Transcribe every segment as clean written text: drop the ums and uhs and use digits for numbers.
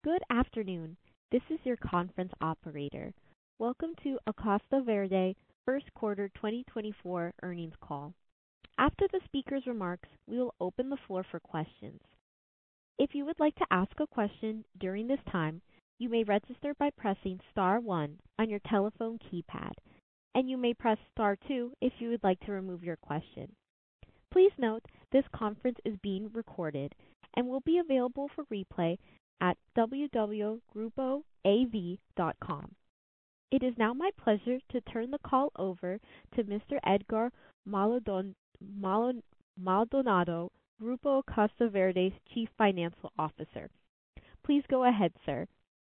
Good afternoon. This is your conference operator. Welcome to Acosta Verde first quarter 2024 earnings call. After the speaker's remarks, we will open the floor for questions. If you would like to ask a question during this time, you may register by pressing star 1 on your telephone keypad, and you may press star 2 if you would like to remove your question. Please note this conference is being recorded and will be available for replay at www.grupoav.com. It is now my pleasure to turn the call over to Mr. Edgar Maldonado, Grupo Acosta Verde's Chief Financial Officer. Please go ahead, sir.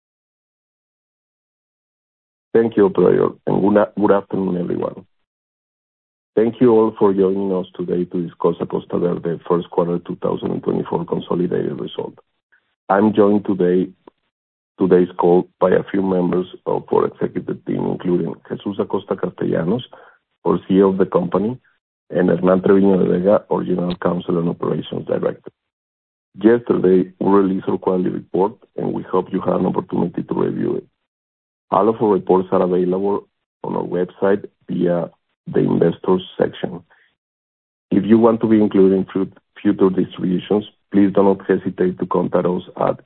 Thank you, operator, and good afternoon, everyone. Thank you all for joining us today to discuss Acosta Verde first quarter 2024 consolidated result. I'm joined today's call by a few members of our executive team, including Jesús Acosta Castellanos, our CEO of the company, and Hernán Treviño de Vega, our General Counsel and Operations Director. Yesterday, we released our quarterly report, and we hope you had an opportunity to review it. All of our reports are available on our website via the Investors section. If you want to be included in future distributions, please do not hesitate to contact us at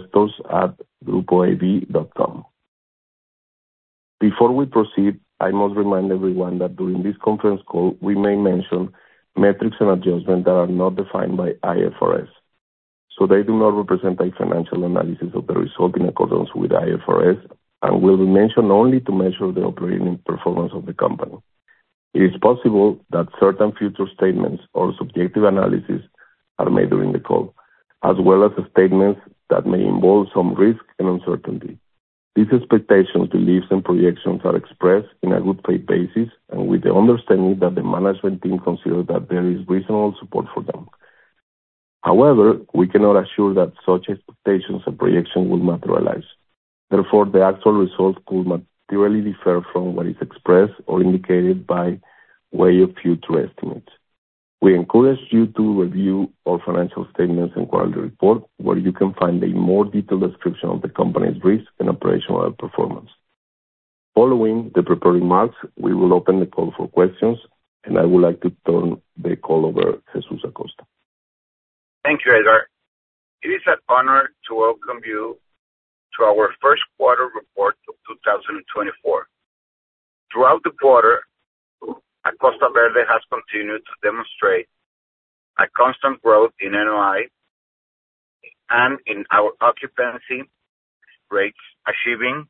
investors@grupoav.com. Before we proceed, I must remind everyone that during this conference call, we may mention metrics and adjustments that are not defined by IFRS, so they do not represent a financial analysis of the result in accordance with IFRS and will be mentioned only to measure the operating performance of the company. It is possible that certain future statements or subjective analysis are made during the call, as well as statements that may involve some risk and uncertainty. These expectations, beliefs, and projections are expressed in a good faith basis and with the understanding that the management team considers that there is reasonable support for them. However, we cannot assure that such expectations and projections will materialize. Therefore, the actual results could materially differ from what is expressed or indicated by way of future estimates. We encourage you to review our financial statements and quarterly report, where you can find a more detailed description of the company's risk and operational performance. Following the prepared remarks, we will open the call for questions, and I would like to turn the call over to Jesús Acosta. Thank you, Edgar. It is an honor to welcome you to our first quarter report of 2024. Throughout the quarter, Acosta Verde has continued to demonstrate a constant growth in NOI and in our occupancy rates, achieving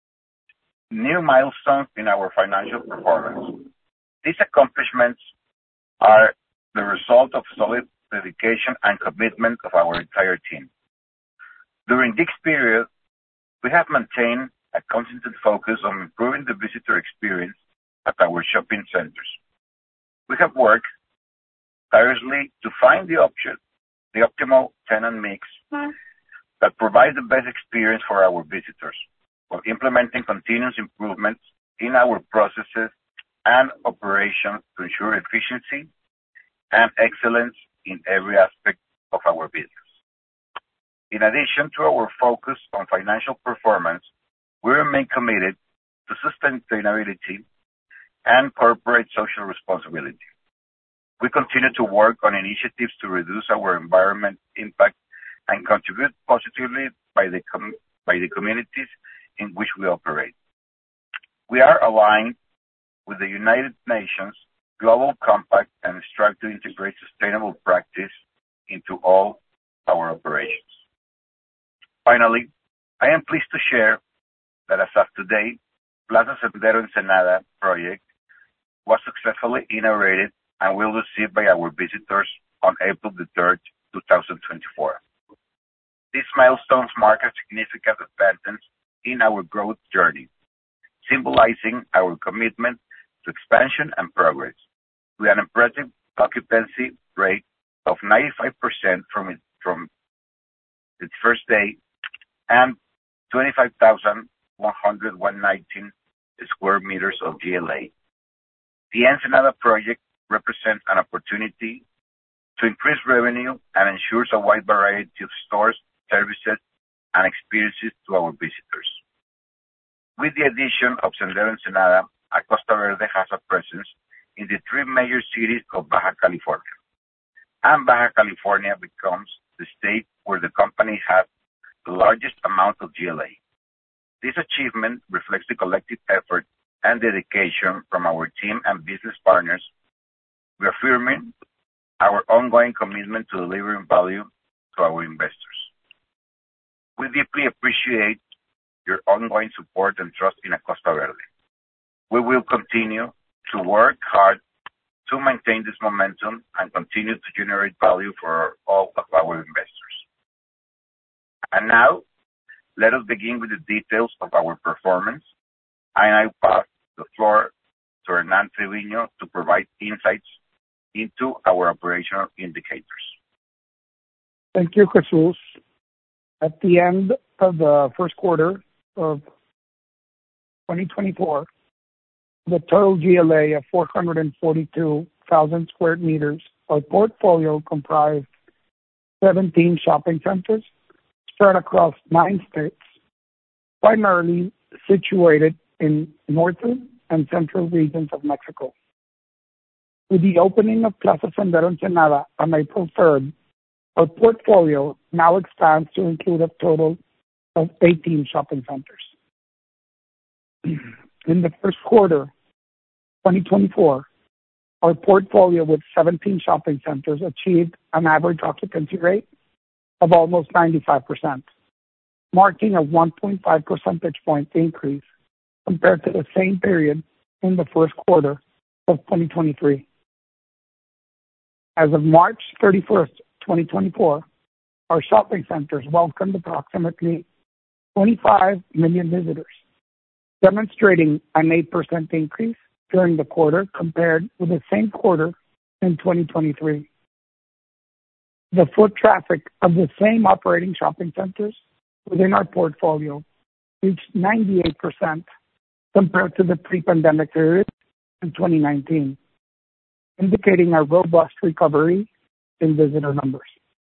new milestones in our financial performance. These accomplishments are the result of solid dedication and commitment of our entire team. During this period, we have maintained a constant focus on improving the visitor experience at our shopping centers. We have worked tirelessly to find the optimal tenant mix that provides the best experience for our visitors, while implementing continuous improvements in our processes and operations to ensure efficiency and excellence in every aspect of our business. In addition to our focus on financial performance, we remain committed to sustainability and corporate social responsibility. We continue to work on initiatives to reduce our environment impact and contribute positively by the communities in which we operate. We are aligned with the United Nations Global Compact and strive to integrate sustainable practice into all our operations. Finally, I am pleased to share that as of today, Plaza Sendero Ensenada project was successfully inaugurated and will be received by our visitors on April 3rd, 2024. These milestones mark a significant advance in our growth journey, symbolizing our commitment to expansion and progress. With an impressive occupancy rate of 95% from its first day and 25,119 square meters of GLA. The Ensenada project represents an opportunity to increase revenue and ensures a wide variety of stores, services, and experiences to our visitors. With the addition of Sendero Ensenada, Acosta Verde has a presence in the three major cities of Baja California, and Baja California becomes the state where the company has the largest amount of GLA. This achievement reflects the collective effort and dedication from our team and business partners, reaffirming our ongoing commitment to delivering value to our investors. We deeply appreciate your ongoing support and trust in Acosta Verde. We will continue to work hard to maintain this momentum and continue to generate value for all of our investors. And now, let us begin with the details of our performance. I pass the floor to Hernan Treviño to provide insights into our operational indicators. Thank you, Jesus. At the end of the first quarter of 2024, the total GLA of 442,000 square meters, our portfolio comprised 17 shopping centers spread across 9 states, primarily situated in northern and central regions of Mexico. With the opening of Plaza Sendero Ensenada on April 3rd, our portfolio now expands to include a total of 18 shopping centers. In the first quarter 2024, our portfolio with 17 shopping centers achieved an average occupancy rate of almost 95%, marking a 1.5 percentage point increase compared to the same period in the first quarter of 2023. As of March 31st, 2024, our shopping centers welcomed approximately 25 million visitors, demonstrating an 8% increase during the quarter compared with the same quarter in 2023. The foot traffic of the same operating shopping centers within our portfolio reached 98% compared to the pre-pandemic period in 2019, indicating a robust recovery in visitor numbers.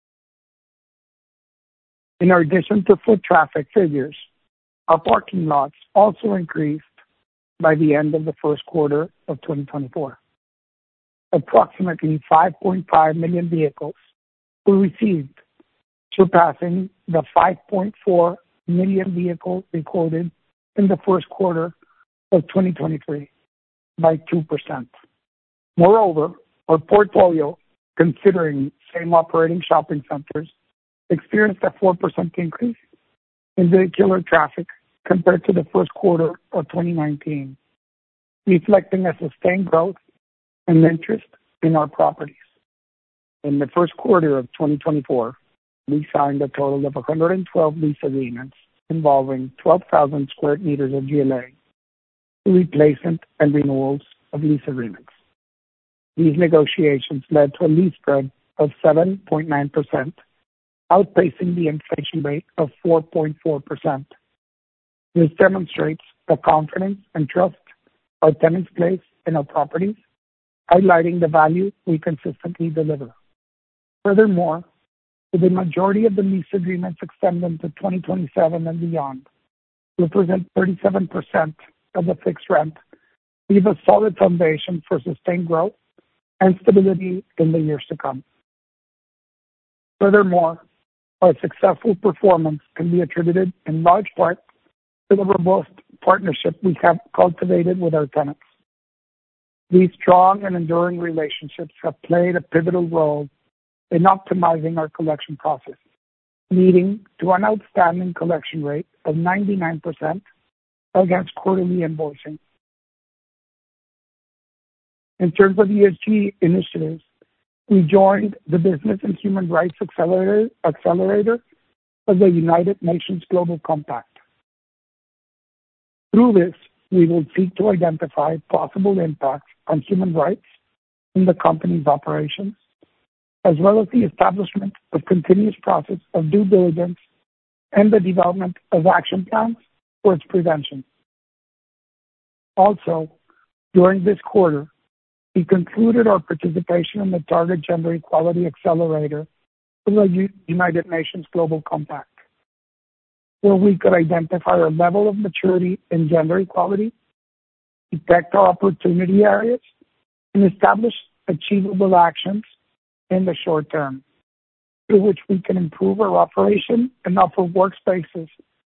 In addition to foot traffic figures, our parking lots also increased by the end of the first quarter of 2024. Approximately 5.5 million vehicles were received, surpassing the 5.4 million vehicles recorded in the first quarter of 2023 by 2%. Moreover, our portfolio, considering same operating shopping centers, experienced a 4% increase in vehicular traffic compared to the first quarter of 2019, reflecting a sustained growth and interest in our properties. In the first quarter of 2024, we signed a total of 112 lease agreements involving 12,000 square meters of GLA, replacement and renewals of lease agreements. These negotiations led to a lease spread of 7.9%, outpacing the inflation rate of 4.4%. This demonstrates the confidence and trust our tenants place in our properties, highlighting the value we consistently deliver. Furthermore, with the majority of the lease agreements extended to 2027 and beyond, represent 37% of the fixed rent, we have a solid foundation for sustained growth and stability in the years to come. Furthermore, our successful performance can be attributed in large part to the robust partnership we have cultivated with our tenants. These strong and enduring relationships have played a pivotal role in optimizing our collection process, leading to an outstanding collection rate of 99% against quarterly invoicing. In terms of ESG initiatives, we joined the Business and Human Rights Accelerator of the United Nations Global Compact. Through this, we will seek to identify possible impacts on human rights in the company's operations, as well as the establishment of continuous process of due diligence and the development of action plans for its prevention. Also, during this quarter, we concluded our participation in the Target Gender Equality Accelerator of the United Nations Global Compact. where we could identify our level of maturity and gender equality, detect our opportunity areas, and establish achievable actions in the short term, through which we can improve our operation and offer workspaces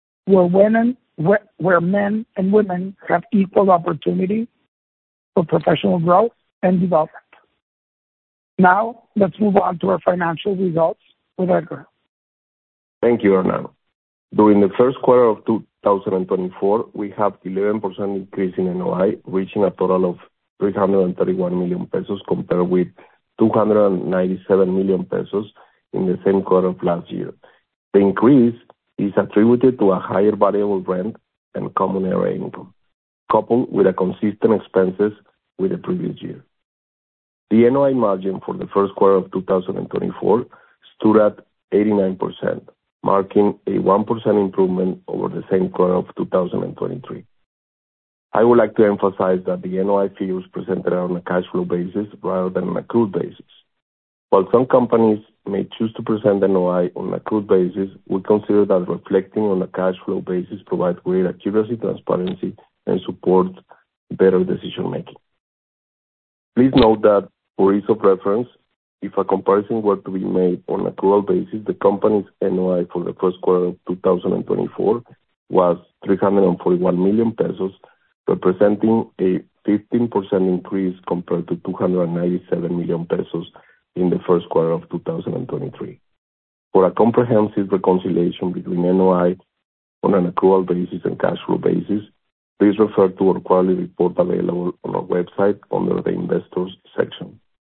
where men and women have equal opportunity for professional growth and development. Now, let's move on to our financial results with Edgar. Thank you, Hernan. During the first quarter of 2024, we have 11% increase in NOI, reaching a total of 331 million pesos compared with 297 million pesos in the same quarter of last year. The increase is attributed to a higher variable rent and common area income, coupled with a consistent expenses with the previous year. The NOI margin for the first quarter of 2024 stood at 89%, marking a 1% improvement over the same quarter of 2023. I would like to emphasize that the NOI figures presented are on a cash flow basis rather than an accrued basis. While some companies may choose to present NOI on an accrued basis, we consider that reflecting on a cash flow basis provides greater accuracy, transparency, and supports better decision-making. Please note that, for ease of reference, if a comparison were to be made on an accrual basis, the company's NOI for the first quarter of 2024 was 341 million pesos, representing a 15% increase compared to 297 million pesos in the first quarter of 2023. For a comprehensive reconciliation between NOI on an accrual basis and cash flow basis, please refer to our quarterly report available on our website under the Investors section.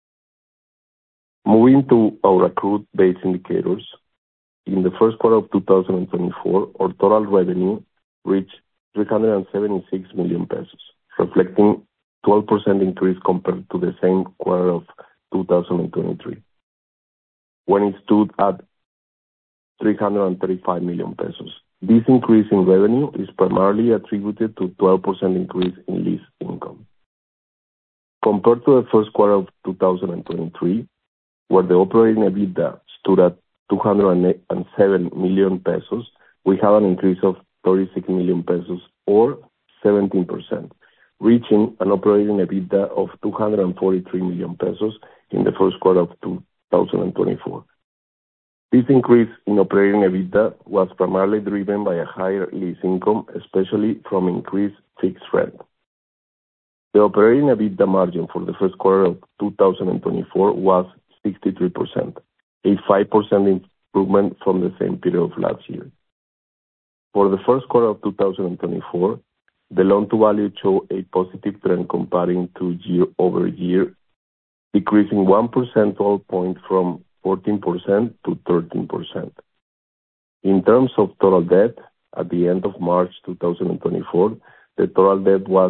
Moving to our accrued base indicators, in the first quarter of 2024, our total revenue reached 376 million pesos, reflecting 12% increase compared to the same quarter of 2023, when it stood at 335 million pesos. This increase in revenue is primarily attributed to 12% increase in lease income. Compared to the first quarter of 2023, where the operating EBITDA stood at 207 million pesos, we have an increase of 36 million pesos or 17%, reaching an operating EBITDA of 243 million pesos in the first quarter of 2024. This increase in operating EBITDA was primarily driven by a higher lease income, especially from increased fixed rent. The operating EBITDA margin for the first quarter of 2024 was 63%, a 5% improvement from the same period of last year. For the first quarter of 2024, the loan-to-value showed a positive trend comparing to year-over-year, decreasing 1 percentage point from 14% to 13%. In terms of total debt, at the end of March 2024, the total debt was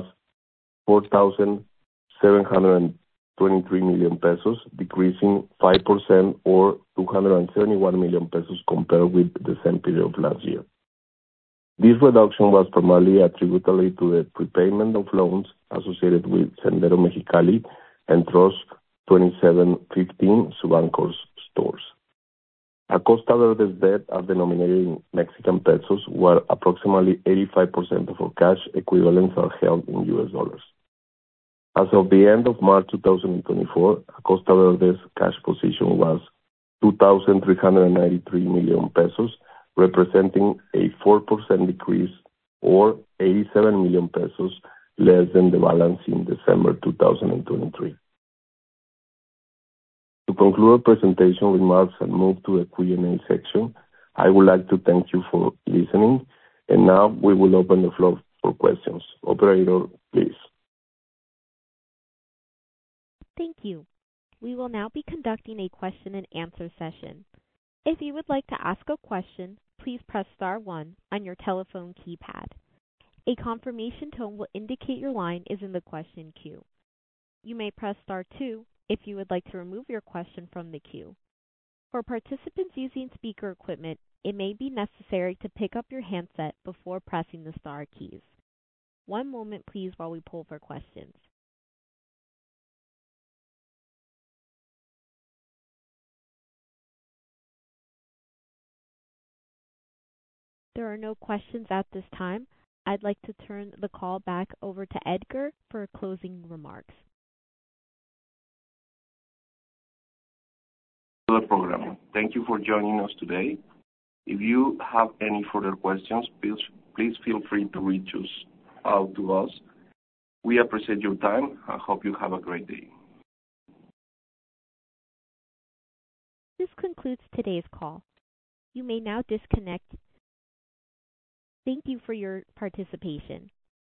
4,723 million pesos, decreasing 5% or 271 million pesos compared with the same period of last year. This reduction was primarily attributable to the prepayment of loans associated with Sendero Mexicali and Trust 2715 Subancor stores. Acosta Verde's debt are denominated in Mexican pesos, where approximately 85% of our cash equivalents are held in US dollars. As of the end of March 2024, Acosta Verde's cash position was 2,393 million pesos, representing a 4% decrease or 87 million pesos less than the balance in December 2023. To conclude our presentation remarks and move to the Q&A section, I would like to thank you for listening, and now we will open the floor for questions. Operator, please. Thank you. We will now be conducting a question and answer session. If you would like to ask a question, please press star 1 on your telephone keypad. A confirmation tone will indicate your line is in the question queue. You may press star 2 if you would like to remove your question from the queue. For participants using speaker equipment, it may be necessary to pick up your handset before pressing the star keys. One moment please while we pull for questions. There are no questions at this time. I'd like to turn the call back over to Edgar for closing remarks. The program. Thank you for joining us today. If you have any further questions, please feel free to reach out to us. We appreciate your time. I hope you have a great day. This concludes today's call. You may now disconnect. Thank you for your participation.